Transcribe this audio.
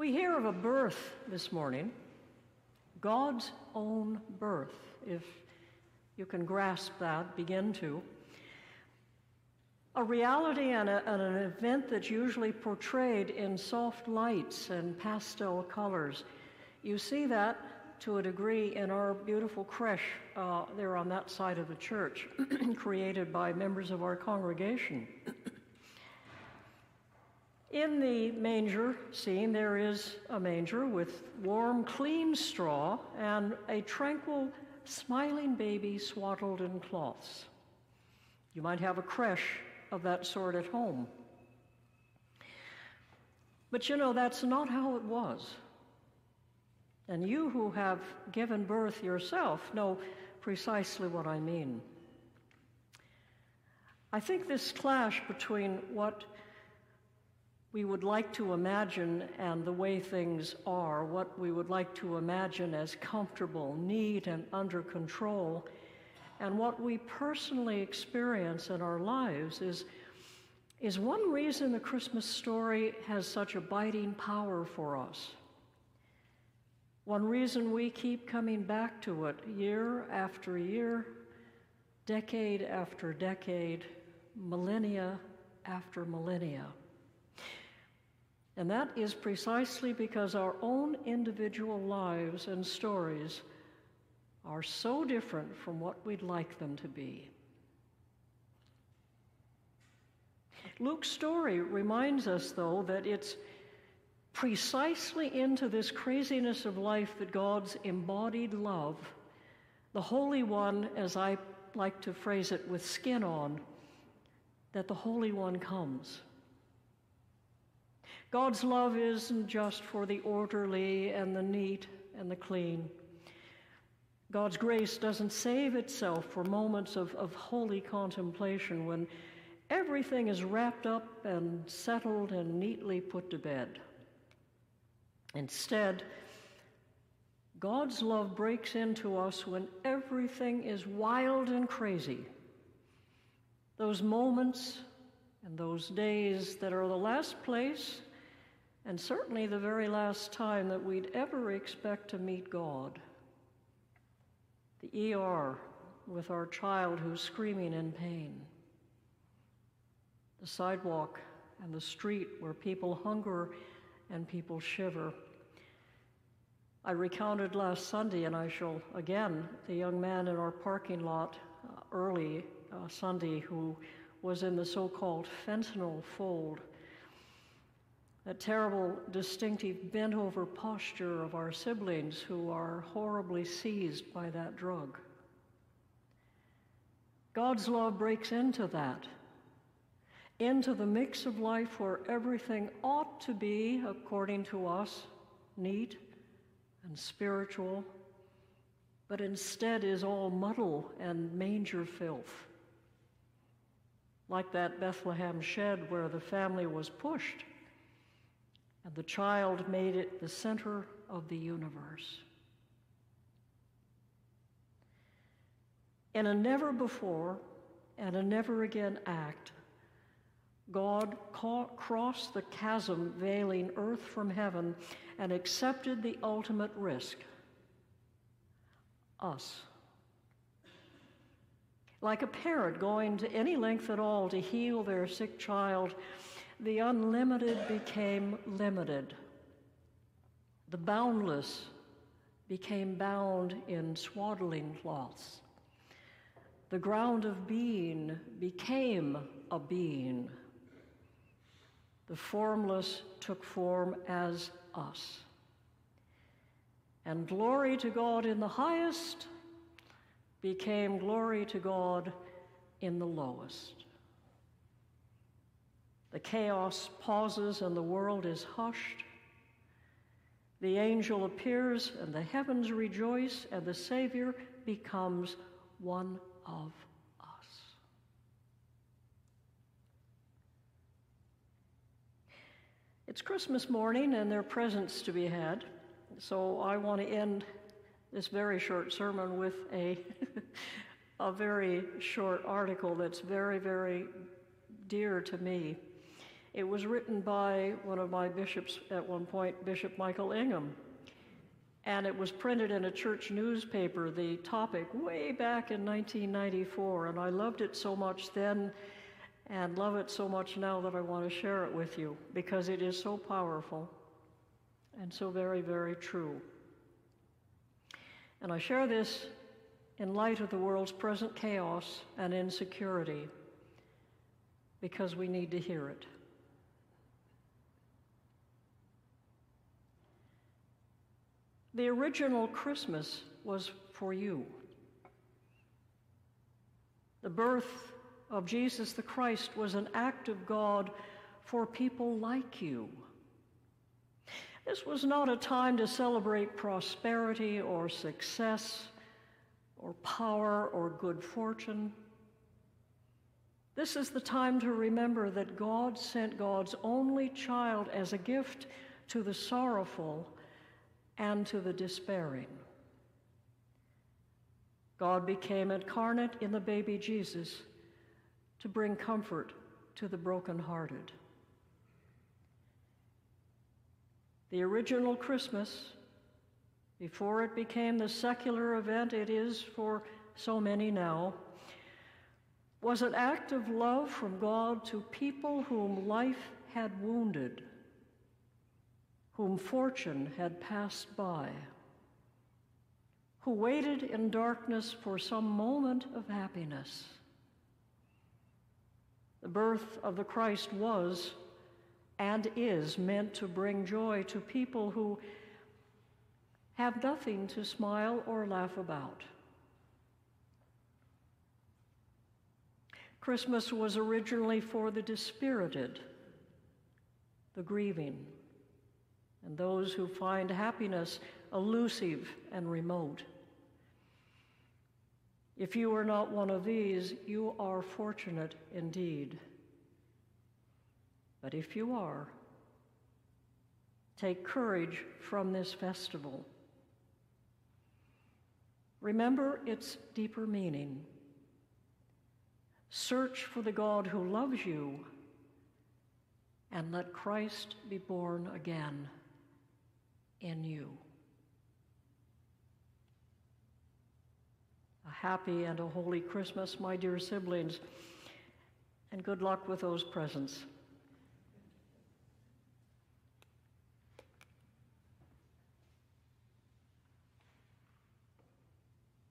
We hear of a birth this morning, God's own birth, if you can grasp that, begin to. A reality and an event that's usually portrayed in soft lights and pastel colors. You see that to a degree in our beautiful creche there on that side of the church, created by members of our congregation. In the manger scene, there is a manger with warm, clean straw and a tranquil, smiling baby swaddled in cloths. You might have a creche of that sort at home. But you know, that's not how it was. And you who have given birth yourself know precisely what I mean. I think this clash between what we would like to imagine and the way things are, what we would like to imagine as comfortable, neat, and under control, and what we personally experience in our lives is one reason the Christmas story has such a biting power for us. One reason we keep coming back to it year after year, decade after decade, millennia after millennia. And that is precisely because our own individual lives and stories are so different from what we'd like them to be. Luke's story reminds us, though, that it's precisely into this craziness of life that God's embodied love, the Holy One, as I like to phrase it, with skin on, that the Holy One comes. God's love isn't just for the orderly and the neat and the clean. God's grace doesn't save itself for moments of holy contemplation when everything is wrapped up and settled and neatly put to bed. Instead, God's love breaks into us when everything is wild and crazy. Those moments and those days that are the last place and certainly the very last time that we'd ever expect to meet God. The ER with our child who's screaming in pain. The sidewalk and the street where people hunger and people shiver. I recounted last Sunday, and I shall again, the young man in our parking lot early Sunday who was in the so-called fentanyl fold. That terrible, distinctive bent-over posture of our siblings who are horribly seized by that drug. God's love breaks into that, into the mix of life where everything ought to be, according to us, neat and spiritual, but instead is all muddle and manger filth. Like that Bethlehem shed where the family was pushed, and the child made it the center of the universe. In a never before and a never again act, God crossed the chasm veiling earth from heaven and accepted the ultimate risk, us. Like a parent going to any length at all to heal their sick child, the unlimited became limited. The boundless became bound in swaddling cloths. The ground of being became a being. The formless took form as us. And glory to God in the highest became glory to God in the lowest. The chaos pauses and the world is hushed. The angel appears and the heavens rejoice and the Savior becomes one of us. It's Christmas morning and there are presents to be had, so I want to end this very short sermon with a very short article that's very, very dear to me. It was written by one of my bishops at one point, Bishop Michael Ingham, and it was printed in a church newspaper, the topic, way back in 1994, and I loved it so much then and love it so much now that I want to share it with you because it is so powerful and so very, very true. And I share this in light of the world's present chaos and insecurity because we need to hear it. The original Christmas was for you. The birth of Jesus the Christ was an act of God for people like you. This was not a time to celebrate prosperity or success or power or good fortune. This is the time to remember that God sent God's only child as a gift to the sorrowful and to the despairing. God became incarnate in the baby Jesus to bring comfort to the brokenhearted. The original Christmas, before it became the secular event it is for so many now, was an act of love from God to people whom life had wounded, whom fortune had passed by, who waited in darkness for some moment of happiness. The birth of the Christ was and is meant to bring joy to people who have nothing to smile or laugh about. Christmas was originally for the dispirited, the grieving, and those who find happiness elusive and remote. If you are not one of these, you are fortunate indeed. But if you are, take courage from this festival. Remember its deeper meaning. Search for the God who loves you, and let Christ be born again in you. A happy and a holy Christmas, my dear siblings, and good luck with those presents.